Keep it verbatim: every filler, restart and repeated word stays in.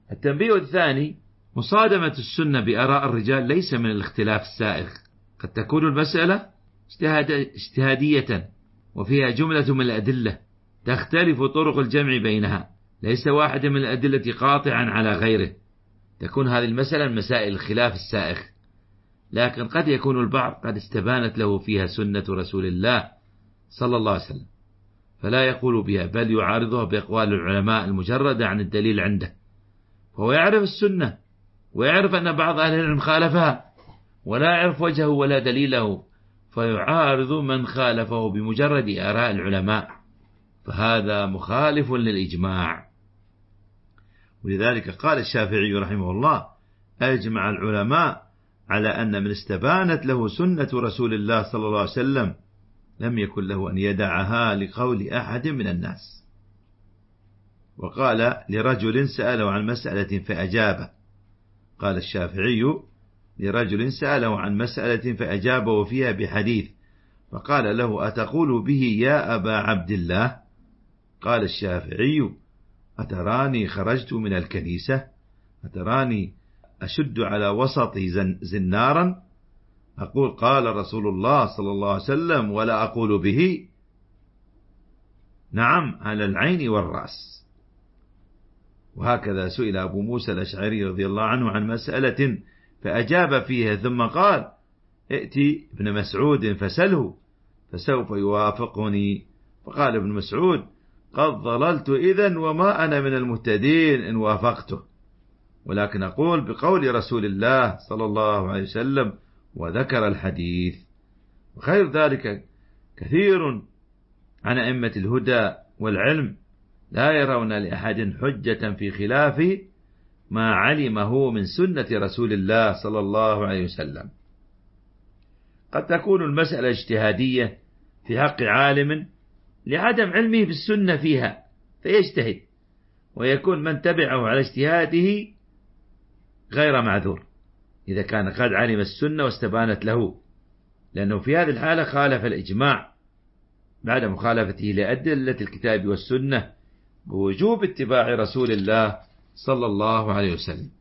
التنبيه الثاني: مصادمة السنة بآراء الرجال ليس من الاختلاف السائغ. قد تكون المسألة اجتهادية وفيها جملة من الأدلة تختلف طرق الجمع بينها، ليس واحد من الأدلة قاطعا على غيره، تكون هذه المسألة من مسائل الخلاف السائغ. لكن قد يكون البعض قد استبانت له فيها سنة رسول الله صلى الله عليه وسلم فلا يقول بها، بل يعارضها بأقوال العلماء المجردة عن الدليل عنده، فهو يعرف السنة ويعرف أن بعض أهل العلم خالفها ولا يعرف وجهه ولا دليله، فيعارض من خالفه بمجرد آراء العلماء، فهذا مخالف للإجماع. ولذلك قال الشافعي رحمه الله: أجمع العلماء على أن من استبانت له سنة رسول الله صلى الله عليه وسلم لم يكن له أن يدعها لقول أحد من الناس. وقال لرجل سأله عن مسألة فأجابه، قال الشافعي لرجل سأله عن مسألة فأجابه فيها بحديث، فقال له: أتقول به يا أبا عبد الله؟ قال الشافعي: أتراني خرجت من الكنيسة؟ أتراني أشد على وسط زنارا أقول قال رسول الله صلى الله عليه وسلم ولا أقول به؟ نعم، على العين والرأس. وهكذا سئل أبو موسى الأشعري رضي الله عنه عن مسألة فأجاب فيها، ثم قال: ائتي ابن مسعود فسله فسوف يوافقني. فقال ابن مسعود: قد ضللت إذن وما أنا من المهتدين إن وافقته، ولكن أقول بقول رسول الله صلى الله عليه وسلم، وذكر الحديث. وخير ذلك كثير عن أئمة الهدى والعلم لا يرون لأحد حجة في خلاف ما علمه من سنة رسول الله صلى الله عليه وسلم. قد تكون المسألة اجتهادية في حق عالم لعدم علمه بالسنة فيها فيجتهد، ويكون من تبعه على اجتهاده غير معذور إذا كان قد علم السنة واستبانت له، لأنه في هذه الحالة خالف الإجماع بعد مخالفته لأدلة الكتاب والسنة بوجوب اتباع رسول الله صلى الله عليه وسلم.